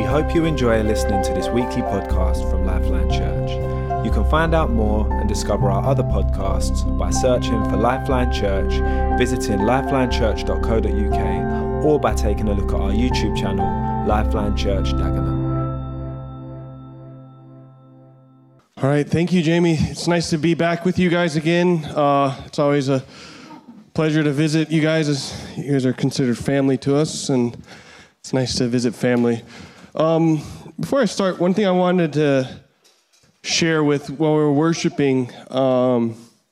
hope you enjoy listening to this weekly podcast from Lifeline Church. You can find out more and discover our other podcasts by searching for Lifeline Church, visiting lifelinechurch.co.uk, or by taking a look at our YouTube channel, Lifeline Church Dagenham. All right, thank you, Jamie. It's nice to be back with you guys again. It's always a pleasure to visit you guys, as you guys are considered family to us, and it's nice to visit family. Before I start, one thing I wanted to share with while we were worshiping, an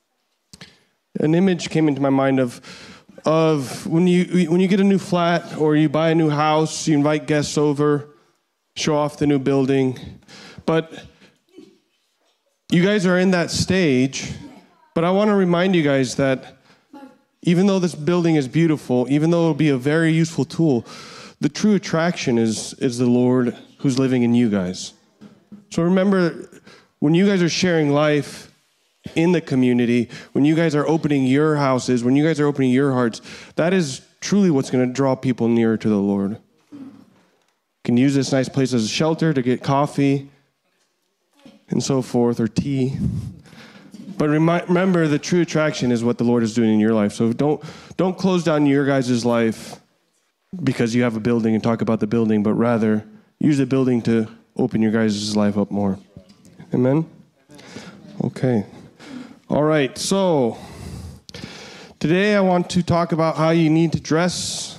image came into my mind of when you get a new flat or you buy a new house, you invite guests over, show off the new building, but you guys are in that stage. But I want to remind you guys that even though this building is beautiful, even though it'll be a very useful tool, the true attraction is the Lord who's living in you guys. So remember, when you guys are sharing life in the community, when you guys are opening your houses, when you guys are opening your hearts, that is truly what's going to draw people nearer to the Lord. You can use this nice place as a shelter to get coffee and so forth, or tea. But remember, the true attraction is what the Lord is doing in your life. So don't close down your guys' life because you have a building and talk about the building, but rather use the building to open your guys' life up more. Amen? Okay. All right, so today I want to talk about how you need to dress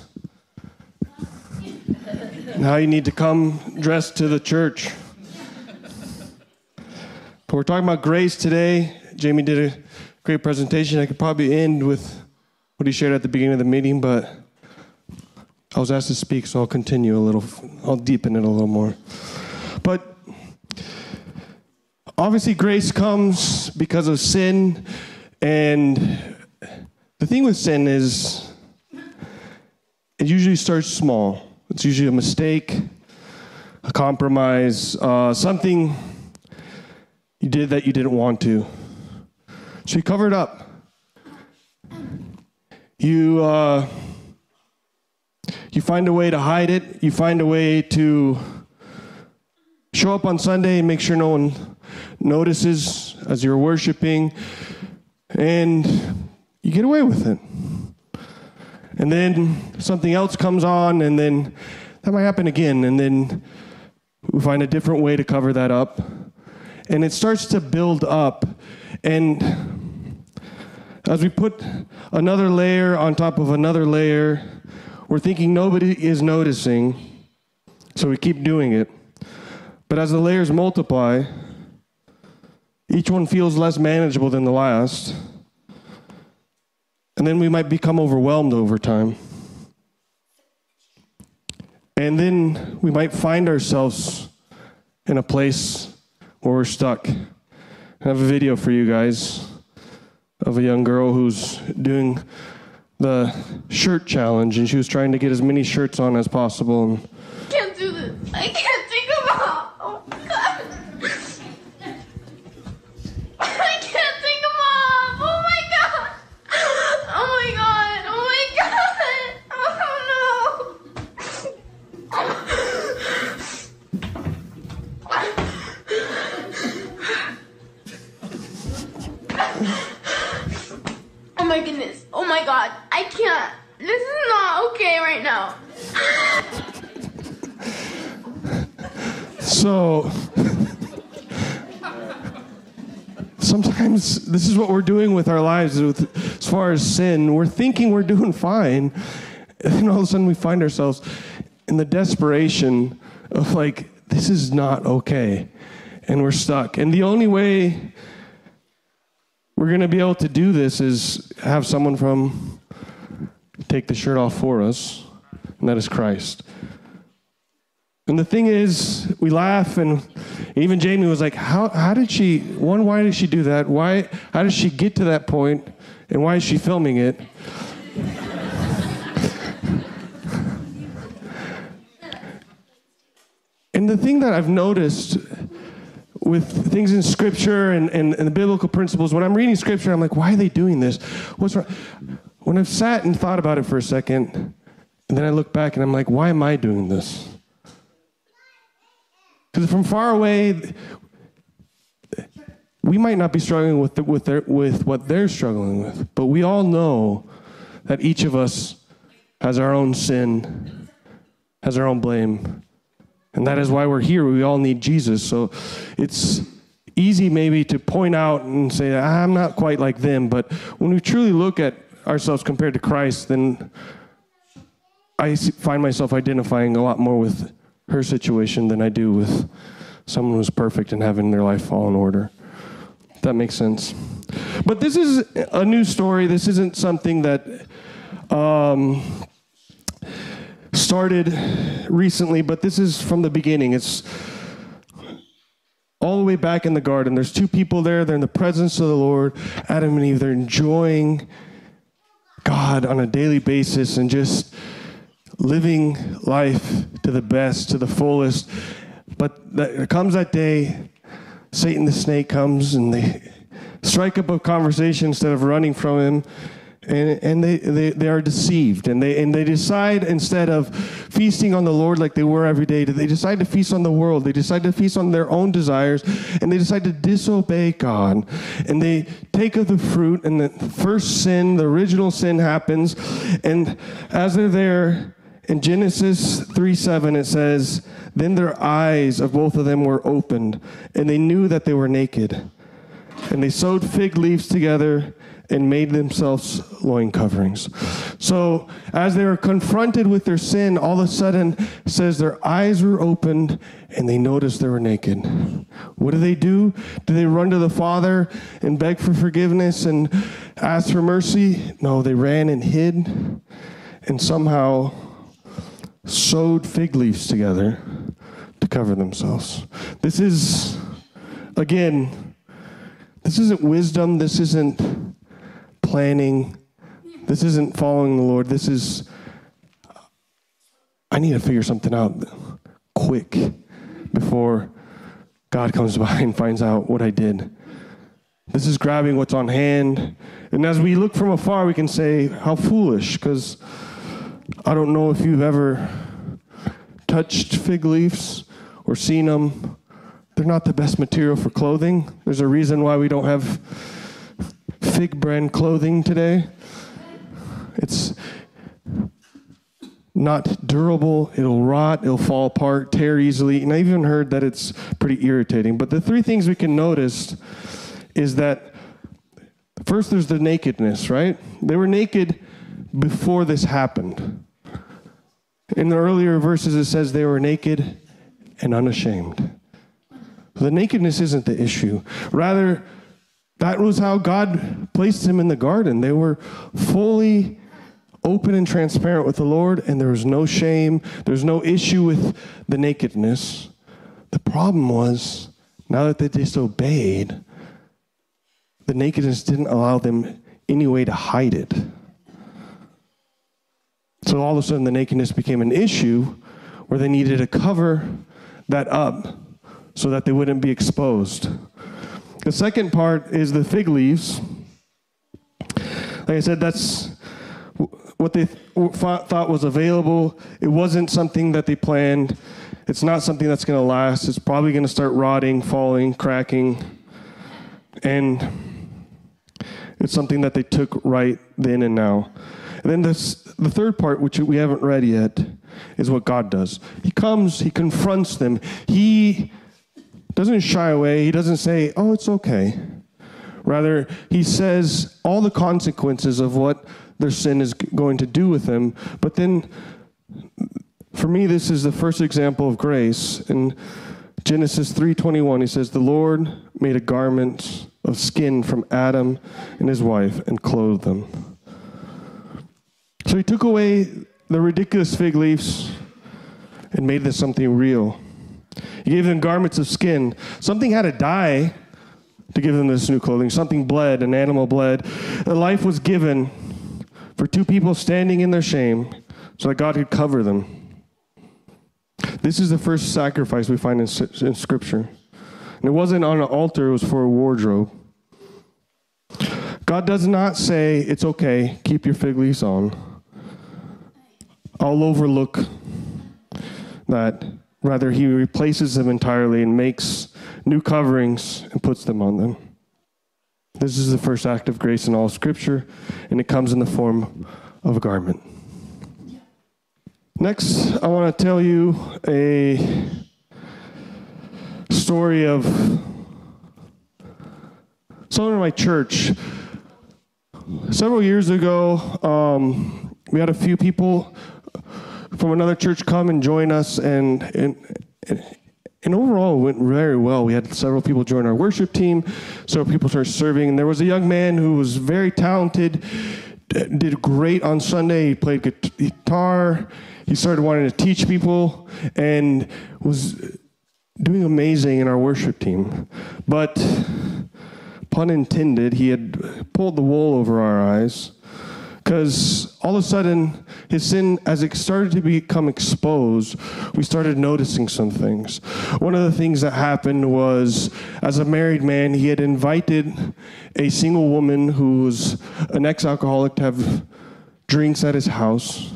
and how you need to come dressed to the church. But we're talking about grace today. Jamie did a great presentation. I could probably end with what he shared at the beginning of the meeting, but I was asked to speak, so I'll continue a little. I'll deepen it a little more. But obviously grace comes because of sin, and the thing with sin is it usually starts small. It's usually a mistake, a compromise, something you did that you didn't want to. So you cover it up. You find a way to hide it. You find a way to show up on Sunday and make sure no one notices as you're worshiping, and you get away with it. And then something else comes on, and then that might happen again, and then we find a different way to cover that up. And it starts to build up, and as we put another layer on top of another layer, we're thinking nobody is noticing, so we keep doing it. But as the layers multiply, each one feels less manageable than the last, and then we might become overwhelmed over time. And then we might find ourselves in a place where we're stuck. I have a video for you guys of a young girl who's doing the shirt challenge, and she was trying to get as many shirts on as possible. I can't do this. I can't think about. Oh God. I can't think about. Oh my God. Oh my God. Oh my God. Oh my goodness. Oh my God. I can't. This is not okay right now. So, sometimes this is what we're doing with our lives as far as sin. We're thinking we're doing fine, and then all of a sudden we find ourselves in the desperation of like, this is not okay, and we're stuck. And the only way we're going to be able to do this is have someone take the shirt off for us, and that is Christ. And the thing is, we laugh, and even Jamie was like, why did she do that? How did she get to that point, and why is she filming it? And the thing that I've noticed with things in Scripture and the biblical principles, when I'm reading Scripture, I'm like, why are they doing this? What's wrong? When I've sat and thought about it for a second, and then I look back and I'm like, why am I doing this? Because from far away, we might not be struggling with what they're struggling with, but we all know that each of us has our own sin, has our own blame. And that is why we're here. We all need Jesus. So it's easy maybe to point out and say, I'm not quite like them. But when we truly look at ourselves compared to Christ, then I find myself identifying a lot more with her situation than I do with someone who's perfect and having their life fall in order. If that makes sense. But this is a new story. This isn't something that started recently, but this is from the beginning. It's all the way back in the garden. There's two people there. They're in the presence of the Lord, Adam and Eve. They're enjoying God on a daily basis and just living life to the best, to the fullest. But there comes that day, Satan the snake comes and they strike up a conversation instead of running from him. And they are deceived, and they decide, instead of feasting on the Lord like they were every day, they decide to feast on the world. They decide to feast on their own desires, and they decide to disobey God. And they take of the fruit, and the first sin, the original sin, happens. And as they're there, in Genesis 3:7, it says, "Then their eyes of both of them were opened, and they knew that they were naked. And they sewed fig leaves together and made themselves loin coverings." So as they were confronted with their sin, all of a sudden, it says their eyes were opened and they noticed they were naked. What do? Do they run to the Father and beg for forgiveness and ask for mercy? No, they ran and hid and somehow sewed fig leaves together to cover themselves. This is, again, this isn't wisdom. This isn't planning. This isn't following the Lord. This is, I need to figure something out quick before God comes by and finds out what I did. This is grabbing what's on hand. And as we look from afar, we can say, how foolish, because I don't know if you've ever touched fig leaves or seen them. They're not the best material for clothing. There's a reason why we don't have fig brand clothing today. It's not durable. It'll rot. It'll fall apart, tear easily. And I even heard that it's pretty irritating. But the three things we can notice is that first there's the nakedness, right? They were naked before this happened. In the earlier verses it says they were naked and unashamed. The nakedness isn't the issue. Rather, that was how God placed them in the garden. They were fully open and transparent with the Lord, and there was no shame. There's no issue with the nakedness. The problem was, now that they disobeyed, the nakedness didn't allow them any way to hide it. So all of a sudden, the nakedness became an issue where they needed to cover that up so that they wouldn't be exposed. The second part is the fig leaves. Like I said, that's what they thought was available. It wasn't something that they planned. It's not something that's going to last. It's probably going to start rotting, falling, cracking. And it's something that they took right then and now. And then the third part, which we haven't read yet, is what God does. He comes, he confronts them. He doesn't shy away. He doesn't say, oh, it's okay. Rather, he says all the consequences of what their sin is going to do with them. But then, for me, this is the first example of grace. In Genesis 3:21, he says, the Lord made a garment of skin from Adam and his wife and clothed them. So he took away the ridiculous fig leaves and made this something real. He gave them garments of skin. Something had to die to give them this new clothing. Something bled, an animal bled. A life was given for two people standing in their shame so that God could cover them. This is the first sacrifice we find in Scripture. And it wasn't on an altar, it was for a wardrobe. God does not say, it's okay, keep your fig leaves on. I'll overlook that Rather, he replaces them entirely and makes new coverings and puts them on them. This is the first act of grace in all Scripture, and it comes in the form of a garment. Next, I want to tell you a story of someone in my church. Several years ago, we had a few people from another church come and join us, and overall it went very well. We had several people join our worship team, several people started serving, and there was a young man who was very talented, did great on Sunday. He played guitar. He started wanting to teach people and was doing amazing in our worship team. But, pun intended, he had pulled the wool over our eyes, because all of a sudden, his sin, as it started to become exposed, we started noticing some things. One of the things that happened was, as a married man, he had invited a single woman who was an ex-alcoholic to have drinks at his house.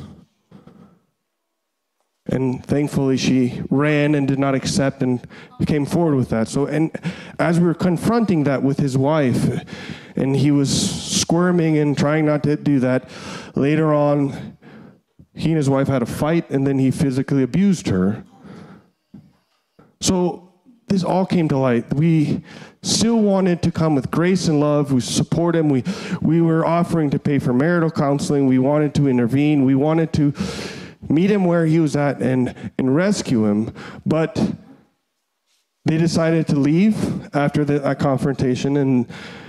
And thankfully, she ran and did not accept and came forward with that. So, and as we were confronting that with his wife, and he was squirming and trying not to do that, later on, he and his wife had a fight, and then he physically abused her. So this all came to light. We still wanted to come with grace and love. We support him. We were offering to pay for marital counseling. We wanted to intervene. We wanted to meet him where he was at and rescue him. But they decided to leave after that confrontation. And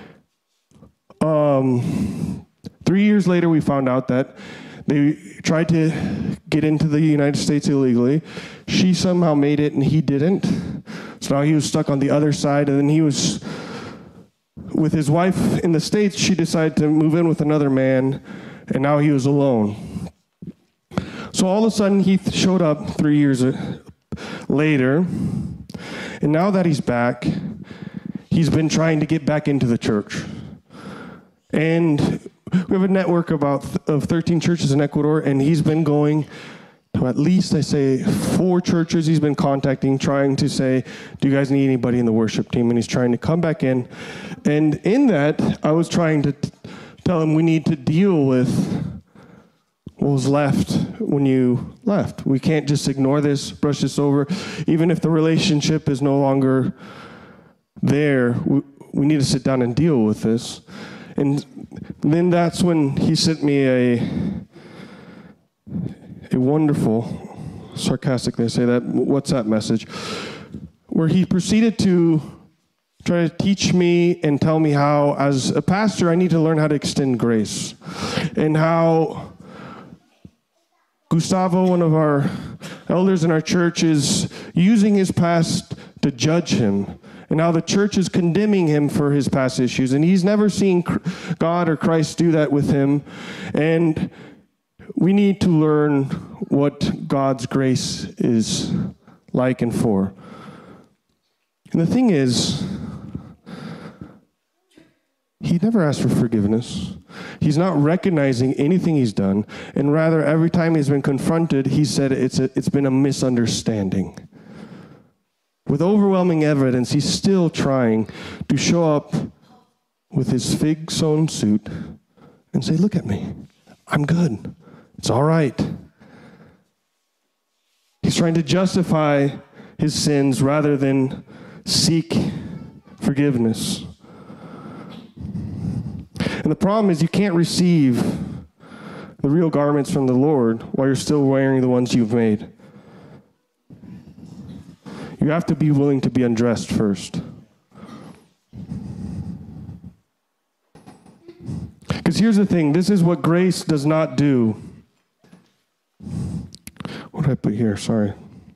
3 years later, we found out that they tried to get into the United States illegally. She somehow made it, and he didn't. So now he was stuck on the other side, and then he was with his wife in the States. She decided to move in with another man, and now he was alone. So all of a sudden, he showed up 3 years later, and now that he's back, he's been trying to get back into the church. And we have a network of 13 churches in Ecuador, and he's been going to at least, I say, 4 churches he's been contacting, trying to say, do you guys need anybody in the worship team? And he's trying to come back in. And in that, I was trying to tell him we need to deal with what was left when you left. We can't just ignore this, brush this over. Even if the relationship is no longer there, we need to sit down and deal with this. And then that's when he sent me a wonderful, sarcastically I say that, WhatsApp message, where he proceeded to try to teach me and tell me how, as a pastor, I need to learn how to extend grace. And how Gustavo, one of our elders in our church, is using his past to judge him. And how the church is condemning him for his past issues. And he's never seen God or Christ do that with him. And we need to learn what God's grace is like and for. And the thing is, he never asked for forgiveness. He's not recognizing anything he's done. And rather, every time he's been confronted, he said it's been a misunderstanding. With overwhelming evidence, he's still trying to show up with his fig-sewn suit and say, look at me. I'm good. It's all right. He's trying to justify his sins rather than seek forgiveness. And the problem is you can't receive the real garments from the Lord while you're still wearing the ones you've made. You have to be willing to be undressed first. Because here's the thing, this is what grace does not do. What did I put here? Sorry.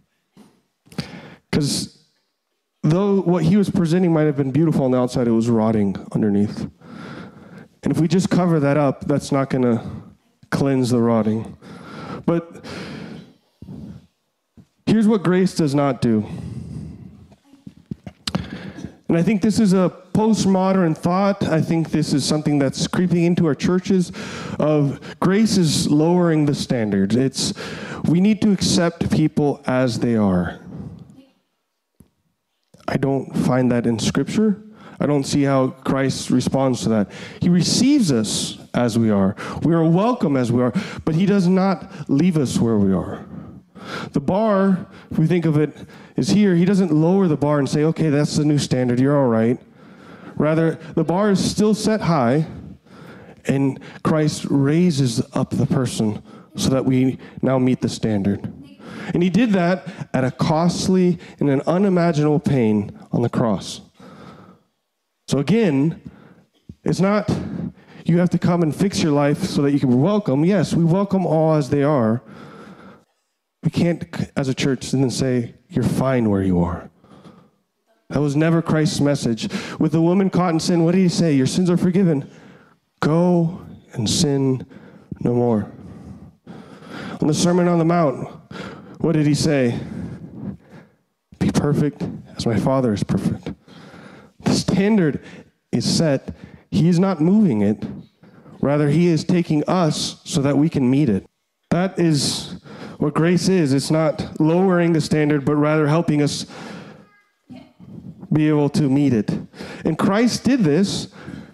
Because though what he was presenting might have been beautiful on the outside, it was rotting underneath. And if we just cover that up, that's not going to cleanse the rotting. But here's what grace does not do. And I think this is a postmodern thought. I think this is something that's creeping into our churches of grace is lowering the standards. We need to accept people as they are. I don't find that in Scripture. I don't see how Christ responds to that. He receives us as we are. We are welcome as we are, but he does not leave us where we are. The bar, if we think of it, is here. He doesn't lower the bar and say, okay, that's the new standard, you're all right. Rather, the bar is still set high, and Christ raises up the person so that we now meet the standard. And he did that at a costly and an unimaginable pain on the cross. So again, it's not you have to come and fix your life so that you can be welcome. Yes, we welcome all as they are. We can't, as a church, then say, you're fine where you are. That was never Christ's message. With the woman caught in sin, what did he say? Your sins are forgiven. Go and sin no more. On the Sermon on the Mount, what did he say? Be perfect as my Father is perfect. The standard is set. He is not moving it. Rather, he is taking us so that we can meet it. That is what grace is. It's not lowering the standard, but rather helping us be able to meet it. And Christ did this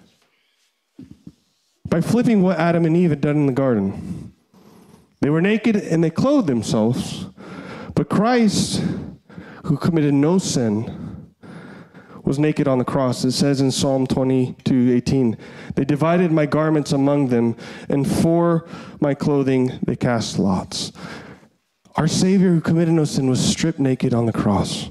by flipping what Adam and Eve had done in the garden. They were naked and they clothed themselves. But Christ, who committed no sin, was naked on the cross. It says in Psalm 22:18, they divided my garments among them, and for my clothing they cast lots. Our Savior, who committed no sin, was stripped naked on the cross.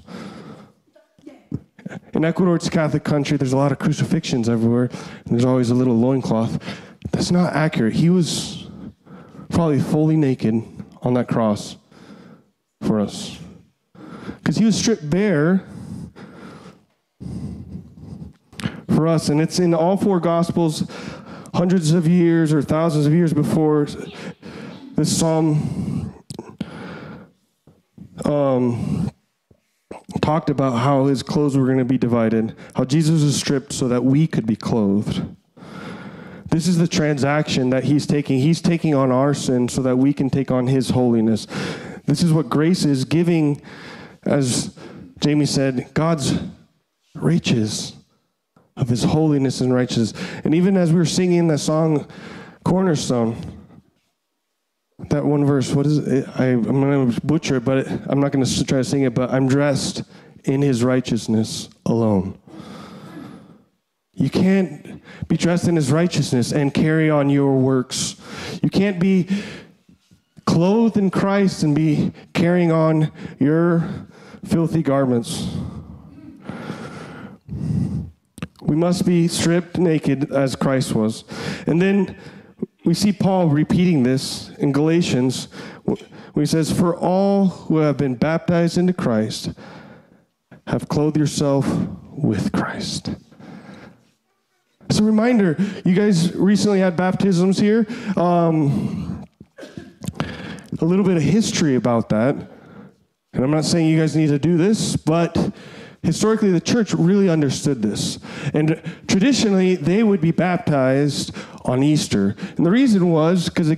In Ecuador, it's a Catholic country. There's a lot of crucifixions everywhere, and there's always a little loincloth. That's not accurate. He was probably fully naked on that cross for us. Because he was stripped bare for us. And it's in all four Gospels, hundreds of years or thousands of years before this psalm talked about how his clothes were going to be divided, how Jesus was stripped so that we could be clothed. This is the transaction that he's taking. He's taking on our sin so that we can take on his holiness. This is what grace is, giving, as Jamie said, God's riches of his holiness and righteousness. And even as we were singing that song, Cornerstone, that one verse, what is it? I'm going to butcher it, but I'm not going to try to sing it, but I'm dressed in his righteousness alone. You can't be dressed in his righteousness and carry on your works. You can't be clothed in Christ and be carrying on your filthy garments. We must be stripped naked as Christ was. And then we see Paul repeating this in Galatians when he says, for all who have been baptized into Christ have clothed yourself with Christ. As a reminder, you guys recently had baptisms here. A little bit of history about that. And I'm not saying you guys need to do this, but historically the church really understood this. And traditionally, they would be baptized on Easter. And the reason was because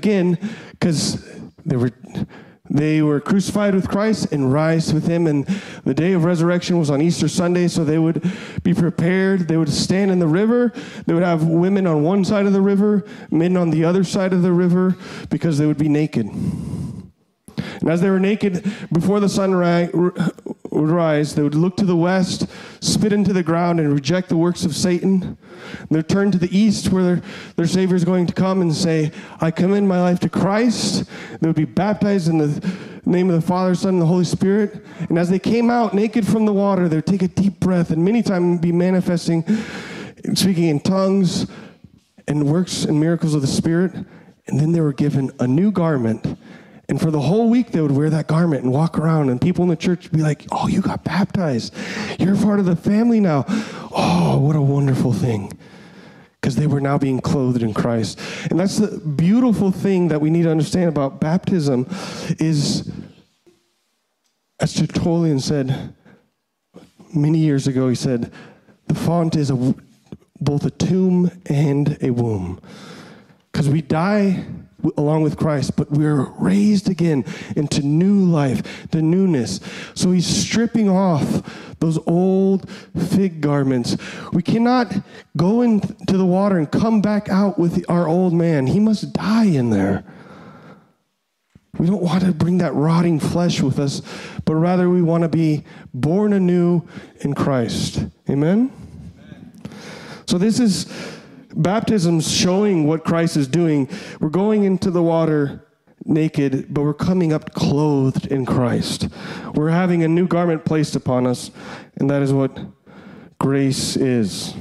they were crucified with Christ and raised with him. And the day of resurrection was on Easter Sunday, so they would be prepared. They would stand in the river. They would have women on one side of the river, men on the other side of the river, because they would be naked. And as they were naked, before the sun would rise, they would look to the west, spit into the ground, and reject the works of Satan. And they'd turn to the east, where their Savior is going to come, and say, I commend my life to Christ. They would be baptized in the name of the Father, Son, and the Holy Spirit. And as they came out naked from the water, they would take a deep breath, and many times be manifesting, speaking in tongues, and works and miracles of the Spirit. And then they were given a new garment. And for the whole week, they would wear that garment and walk around, and people in the church would be like, oh, you got baptized. You're part of the family now. Oh, what a wonderful thing. Because they were now being clothed in Christ. And that's the beautiful thing that we need to understand about baptism is, as Tertullian said many years ago, he said, the font is both a tomb and a womb. Because we die along with Christ, but we're raised again into new life, the newness. So he's stripping off those old fig garments. We cannot go into the water and come back out with our old man. He must die in there. We don't want to bring that rotting flesh with us, but rather we want to be born anew in Christ. Amen? So this is baptism showing what Christ is doing. We're going into the water naked, but we're coming up clothed in Christ. We're having a new garment placed upon us, and that is what grace is.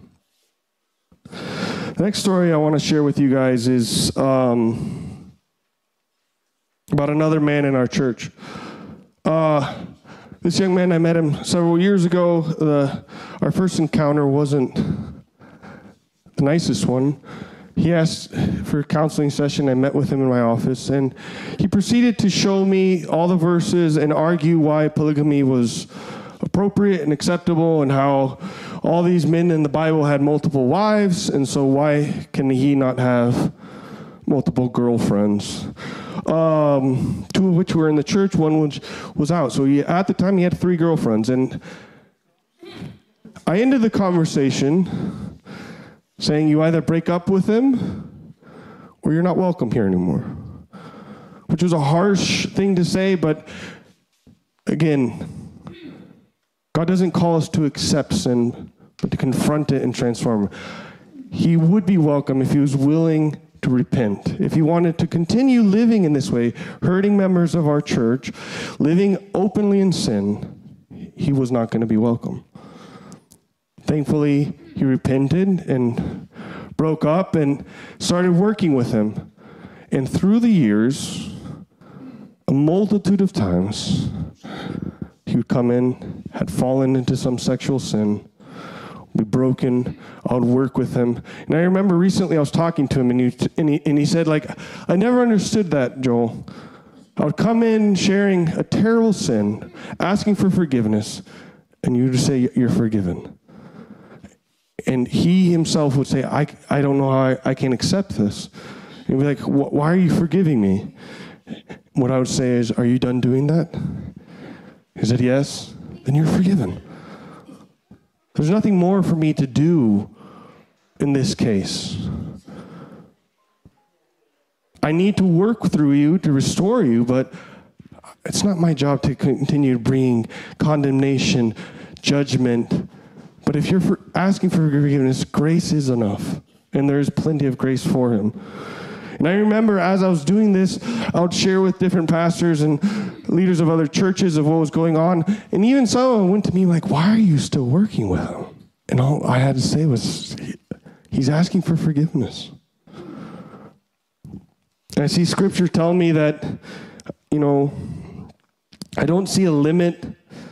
The next story I want to share with you guys is about another man in our church. This young man, I met him several years ago. Our first encounter wasn't the nicest one. He asked for a counseling session. I met with him in my office, and he proceeded to show me all the verses and argue why polygamy was appropriate and acceptable, and how all these men in the Bible had multiple wives, and so why can he not have multiple girlfriends? Two of which were in the church, one which was out. So at the time he had 3 girlfriends, and I ended the conversation saying, you either break up with him or you're not welcome here anymore. Which was a harsh thing to say, but again, God doesn't call us to accept sin, but to confront it and transform it. He would be welcome if he was willing to repent. If he wanted to continue living in this way, hurting members of our church, living openly in sin, he was not going to be welcome. Thankfully, he repented and broke up and started working with him. And through the years, a multitude of times, he would come in, had fallen into some sexual sin, be broken. I would work with him. And I remember recently I was talking to him, and he said, like, I never understood that, Joel. I would come in sharing a terrible sin, asking for forgiveness, and you would say, you're forgiven. And he himself would say, I don't know how I can accept this. And he'd be like, why are you forgiving me? What I would say is, are you done doing that? He said, yes. Then you're forgiven. There's nothing more for me to do in this case. I need to work through you to restore you, but it's not my job to continue bringing condemnation, judgment. But if you're asking for forgiveness, grace is enough, and there is plenty of grace for him. And I remember as I was doing this, I would share with different pastors and leaders of other churches of what was going on. And even someone went to me like, why are you still working with him? And all I had to say was, he's asking for forgiveness. And I see scripture telling me that, I don't see a limit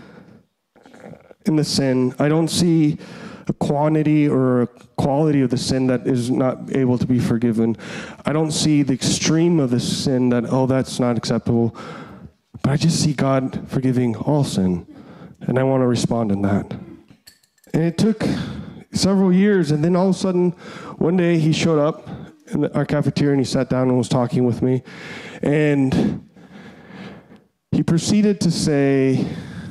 in the sin. I don't see a quantity or a quality of the sin that is not able to be forgiven. I don't see the extreme of the sin that, that's not acceptable. But I just see God forgiving all sin. And I want to respond in that. And it took several years, and then all of a sudden, one day he showed up in our cafeteria and he sat down and was talking with me. And he proceeded to say,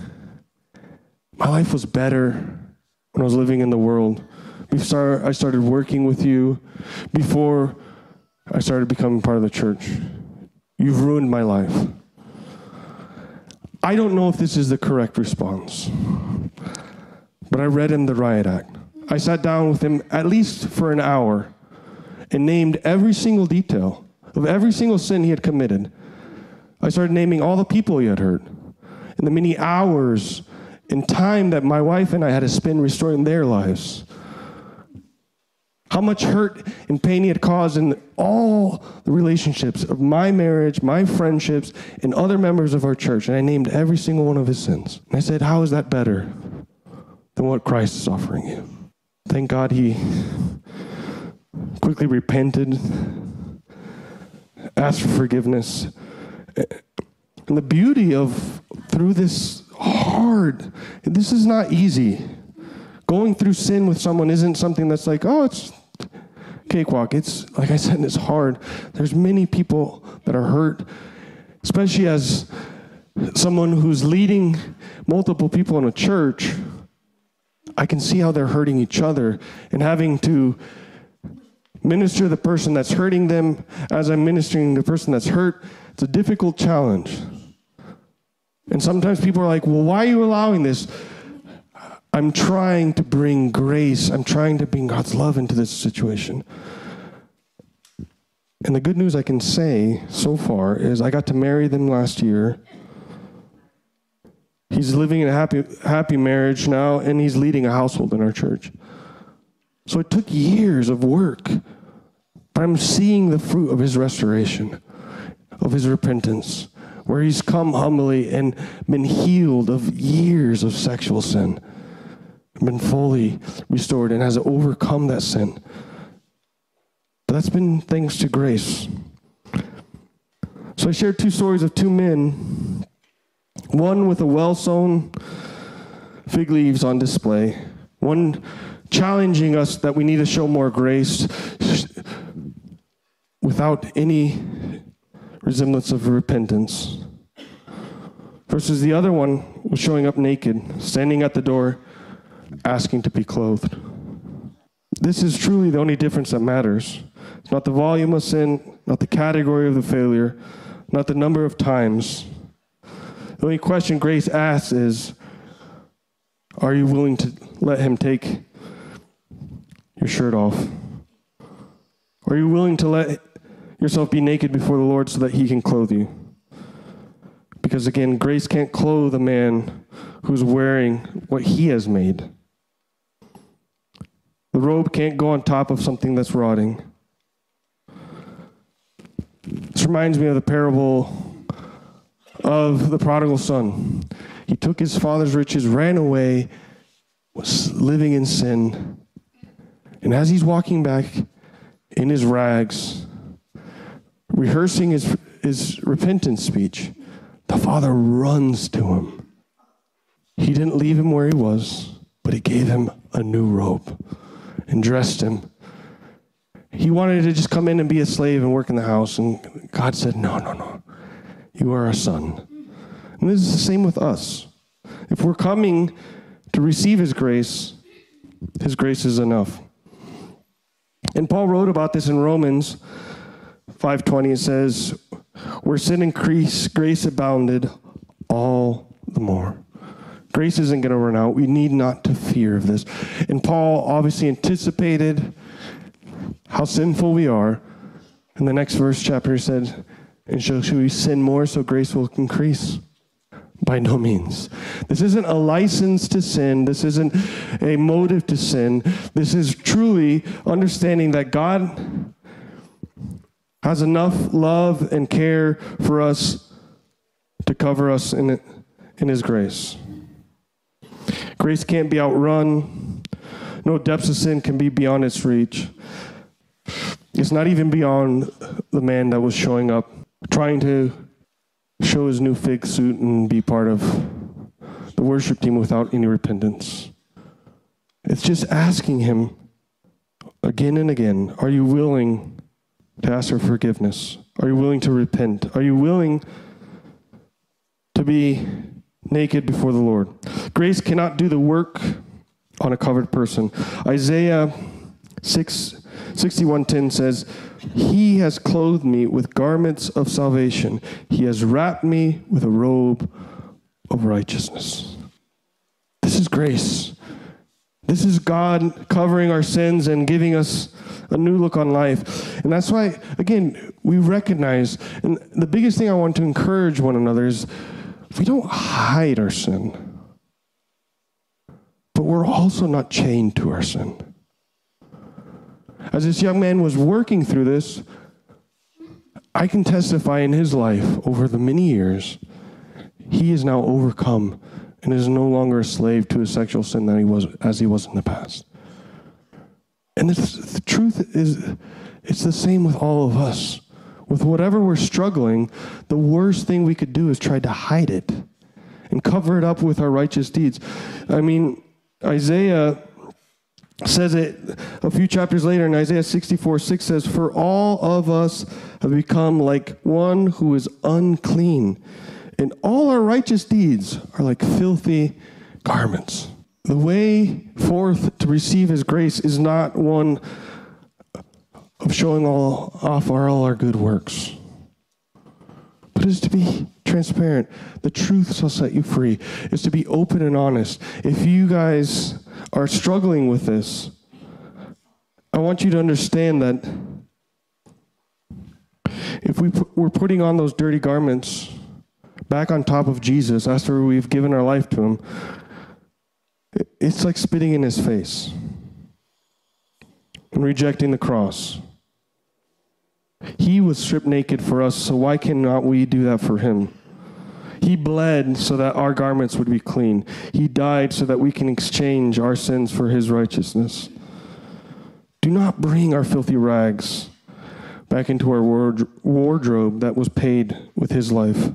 my life was better when I was living in the world. Before I started working with you, before I started becoming part of the church. You've ruined my life. I don't know if this is the correct response, but I read him the riot act. I sat down with him at least for an hour and named every single detail of every single sin he had committed. I started naming all the people he had hurt and the many hours and time that my wife and I had to spend restoring their lives. How much hurt and pain he had caused in all the relationships of my marriage, my friendships, and other members of our church. And I named every single one of his sins. And I said, how is that better than what Christ is offering you? Thank God he quickly repented, asked for forgiveness. And the beauty of, through this hard, and this is not easy. Going through sin with someone isn't something that's like, cakewalk. It's, like I said, it's hard. There's many people that are hurt, especially as someone who's leading multiple people in a church. I can see how they're hurting each other and having to minister to the person that's hurting them as I'm ministering to the person that's hurt. It's a difficult challenge. And sometimes people are like, well, why are you allowing this? I'm trying to bring grace. I'm trying to bring God's love into this situation. And the good news I can say so far is I got to marry them last year. He's living in a happy marriage now, and he's leading a household in our church. So it took years of work, but I'm seeing the fruit of his restoration, of his repentance, where he's come humbly and been healed of years of sexual sin, been fully restored and has overcome that sin. But that's been thanks to grace. So I shared 2 stories of 2 men, one with a well-sewn fig leaves on display, one challenging us that we need to show more grace without any resemblance of repentance, versus the other one was showing up naked, standing at the door, asking to be clothed. This is truly the only difference that matters. It's not the volume of sin, not the category of the failure, not the number of times. The only question grace asks is, are you willing to let him take your shirt off? Are you willing to let yourself be naked before the Lord so that he can clothe you? Because again, grace can't clothe a man who's wearing what he has made. The robe can't go on top of something that's rotting. This reminds me of the parable of the prodigal son. He took his father's riches, ran away, was living in sin. And as he's walking back in his rags, rehearsing his repentance speech, the father runs to him. He didn't leave him where he was, but he gave him a new robe and dressed him. He wanted to just come in and be a slave and work in the house, and God said, no. You are a son. And this is the same with us. If we're coming to receive his grace is enough. And Paul wrote about this in Romans 5:20. It says, where sin increased, grace abounded all the more. Grace isn't going to run out. We need not to fear of this. And Paul obviously anticipated how sinful we are. In the next verse chapter he said, and should we sin more so grace will increase? By no means. This isn't a license to sin. This isn't a motive to sin. This is truly understanding that God has enough love and care for us to cover us in his grace. Grace can't be outrun. No depths of sin can be beyond its reach. It's not even beyond the man that was showing up, trying to show his new fig suit and be part of the worship team without any repentance. It's just asking him again and again, are you willing to ask for forgiveness? Are you willing to repent? Are you willing to be naked before the Lord? Grace cannot do the work on a covered person. Isaiah 61:10 says, he has clothed me with garments of salvation. He has wrapped me with a robe of righteousness. This is grace. This is God covering our sins and giving us a new look on life. And that's why, again, we recognize, and the biggest thing I want to encourage one another is we don't hide our sin, but we're also not chained to our sin. As this young man was working through this, I can testify in his life over the many years, he is now overcome and is no longer a slave to his sexual sin that he was in the past. And the truth is, it's the same with all of us. With whatever we're struggling, the worst thing we could do is try to hide it and cover it up with our righteous deeds. I mean, Isaiah says it a few chapters later in Isaiah 64:6 says, "For all of us have become like one who is unclean, and all our righteous deeds are like filthy garments." The way forth to receive his grace is not one of showing off all our good works, but is to be transparent. The truth shall set you free. Is to be open and honest. If you guys are struggling with this, I want you to understand that if we're putting on those dirty garments back on top of Jesus after we've given our life to him, it's like spitting in his face and rejecting the cross. He was stripped naked for us, so why cannot we do that for him? He bled so that our garments would be clean. He died so that we can exchange our sins for his righteousness. Do not bring our filthy rags back into our wardrobe that was paid with his life.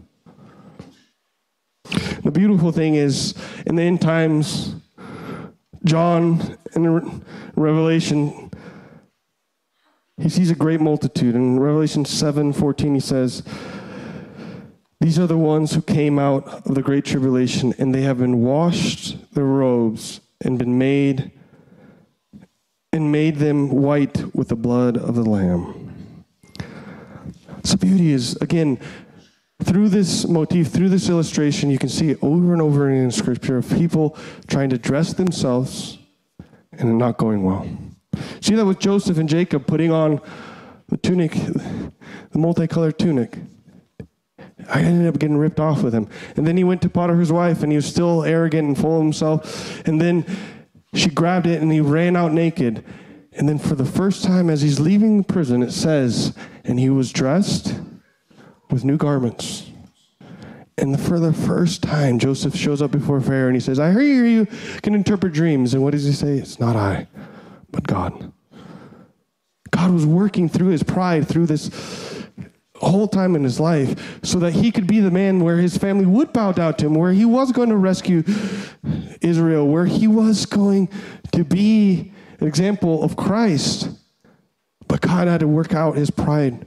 The beautiful thing is, in the end times, John in Revelation, he sees a great multitude. In Revelation 7:14, he says, "These are the ones who came out of the great tribulation, and they have been washed their robes and been made them white with the blood of the Lamb." So beauty is, again, through this motif, through this illustration, you can see it over and over in Scripture of people trying to dress themselves and it not going well. See that with Joseph and Jacob putting on the tunic, the multicolored tunic. I ended up getting ripped off with him. And then he went to Potiphar's wife, and he was still arrogant and full of himself. And then she grabbed it, and he ran out naked. And then for the first time, as he's leaving prison, it says, and he was dressed with new garments. And for the first time, Joseph shows up before Pharaoh, and he says, "I hear you can interpret dreams." And what does he say? "It's not I, but God." God was working through his pride, through this whole time in his life, so that he could be the man where his family would bow down to him, where he was going to rescue Israel, where he was going to be an example of Christ. But God had to work out his pride.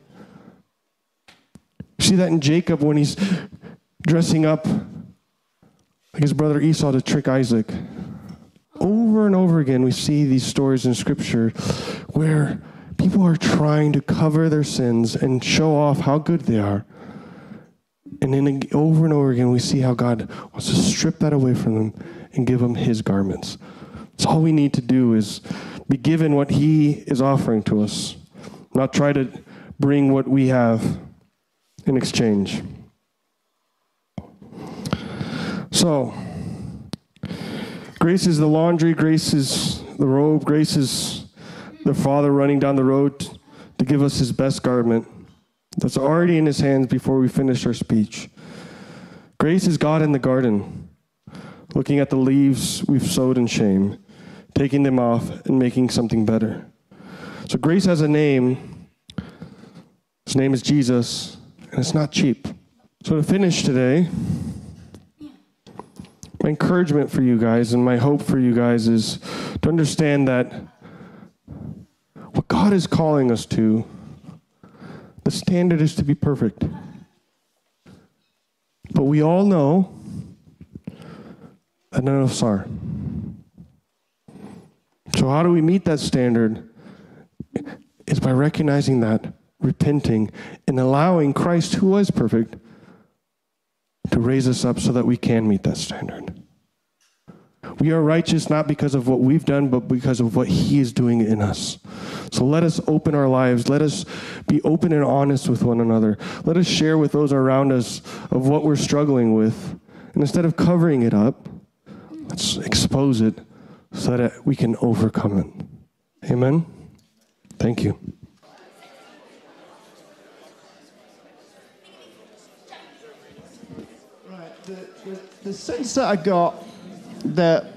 See that in Jacob when he's dressing up like his brother Esau to trick Isaac. Over and over again, we see these stories in Scripture where people are trying to cover their sins and show off how good they are. And then over and over again, we see how God wants to strip that away from them and give them his garments. So all we need to do is be given what he is offering to us, not try to bring what we have in exchange. So, grace is the laundry, grace is the robe, grace is the Father running down the road to give us his best garment that's already in his hands before we finish our speech. Grace is God in the garden, looking at the leaves we've sowed in shame, taking them off and making something better. So grace has a name. His name is Jesus, and it's not cheap. So to finish today, my encouragement for you guys and my hope for you guys is to understand that what God is calling us to, the standard is to be perfect. But we all know that none of us are. So how do we meet that standard? It's by recognizing that, repenting, and allowing Christ, who was perfect, to raise us up so that we can meet that standard. We are righteous not because of what we've done, but because of what he is doing in us. So let us open our lives. Let us be open and honest with one another. Let us share with those around us of what we're struggling with. And instead of covering it up, let's expose it so that we can overcome it. Amen? Thank you. The sense that I got, that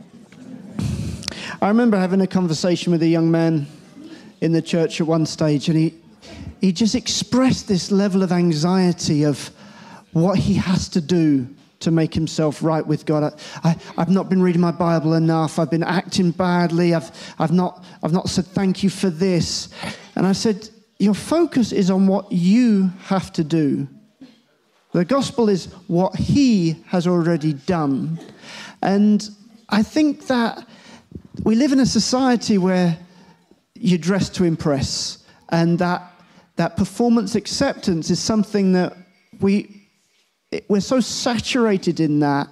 I remember having a conversation with a young man in the church at one stage, and he just expressed this level of anxiety of what he has to do to make himself right with God. I've not been reading my Bible enough. I've been acting badly. I've not said thank you for this. And I said, your focus is on what you have to do. The gospel is what he has already done. And I think that we live in a society where you dress to impress, and that performance acceptance is something that we're so saturated in that.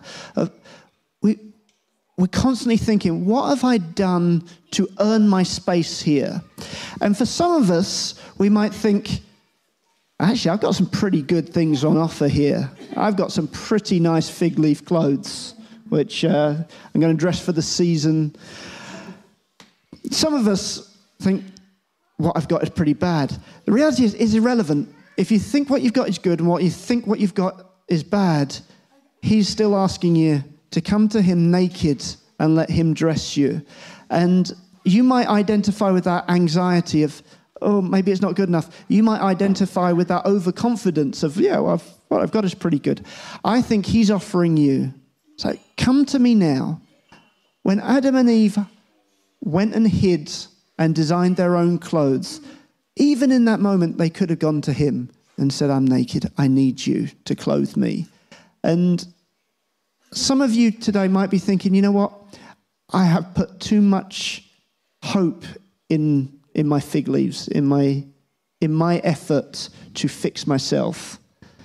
We're constantly thinking, what have I done to earn my space here? And for some of us, we might think, actually, I've got some pretty good things on offer here. I've got some pretty nice fig leaf clothes, which I'm going to dress for the season. Some of us think, what I've got is pretty bad. The reality is irrelevant. If you think what you've got is good and what you think what you've got is bad, he's still asking you to come to him naked and let him dress you. And you might identify with that anxiety of, oh, maybe it's not good enough. You might identify with that overconfidence of, yeah, well, what I've got is pretty good. I think he's offering you, so come to me now. When Adam and Eve went and hid and designed their own clothes, even in that moment, they could have gone to him and said, I'm naked. I need you to clothe me. And some of you today might be thinking, you know what? I have put too much hope in my fig leaves, in my effort to fix myself.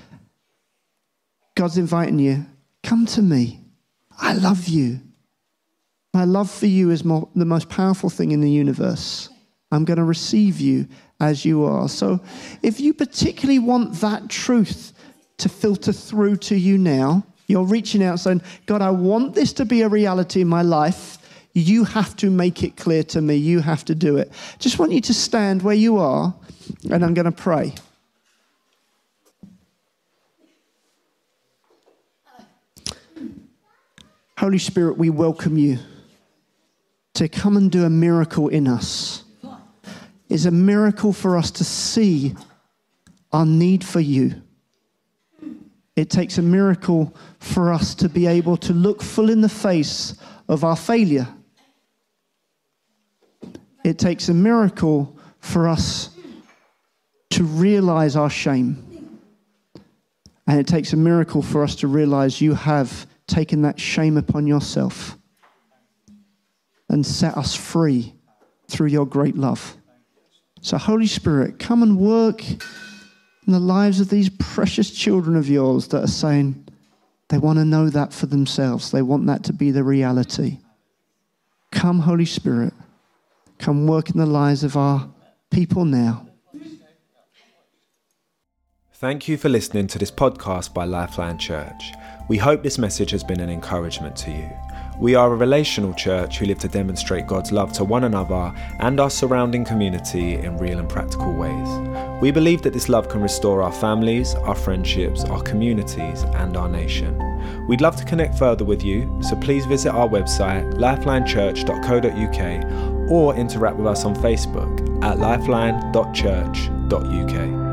God's inviting you, come to me. I love you. My love for you is the most powerful thing in the universe. I'm going to receive you as you are. So if you particularly want that truth to filter through to you now, you're reaching out saying, God, I want this to be a reality in my life. You have to make it clear to me. You have to do it. Just want you to stand where you are, and I'm going to pray. Holy Spirit, we welcome you to come and do a miracle in us. It's a miracle for us to see our need for you. It takes a miracle for us to be able to look full in the face of our failure. It takes a miracle for us to realize our shame. And it takes a miracle for us to realize you have taken that shame upon yourself and set us free through your great love. So Holy Spirit, come and work in the lives of these precious children of yours that are saying they want to know that for themselves. They want that to be the reality. Come, Holy Spirit. Come work in the lives of our people now. Thank you for listening to this podcast by Lifeline Church. We hope this message has been an encouragement to you. We are a relational church who live to demonstrate God's love to one another and our surrounding community in real and practical ways. We believe that this love can restore our families, our friendships, our communities, and our nation. We'd love to connect further with you, so please visit our website, lifelinechurch.co.uk, or interact with us on Facebook at lifeline.church.uk.